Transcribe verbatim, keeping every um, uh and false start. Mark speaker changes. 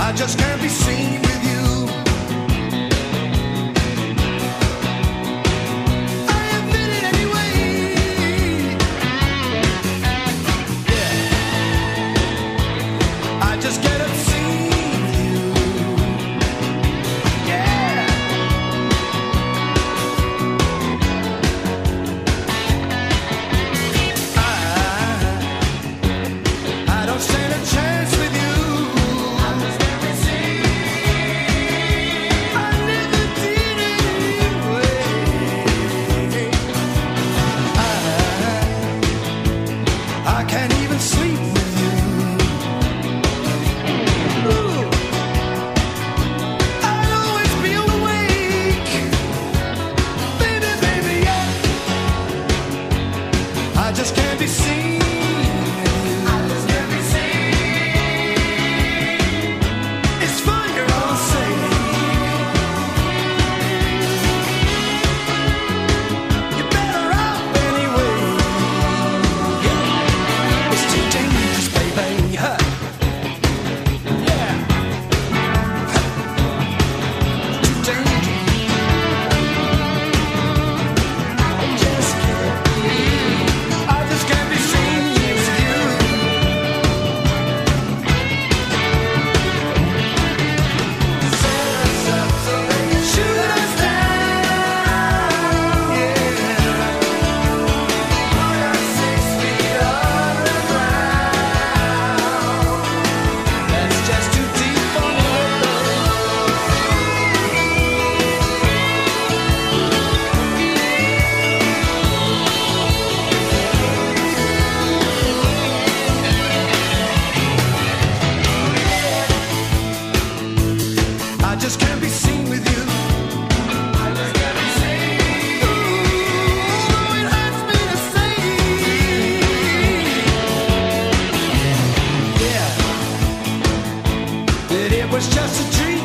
Speaker 1: I just can't be seen with you. Just get obscene with you. Yeah. I, I don't stand a chance with you. I'm just never seen. I never did anyway. I, I can't even sleep with you. I just can't be seen. I just can't be seen. It's for your own sake. You're better off anyway. Yeah. It's too dangerous, baby. Huh. Yeah. Huh. Too dangerous. I just can't be. I just can't be seen with you. Set us up so they can shoot us down. Yeah. Put us six feet underground. That's just too deep for me. I just can't be seen with you. I just can't be seen. Ooh, it hurts me to say. Yeah, that it was just a dream.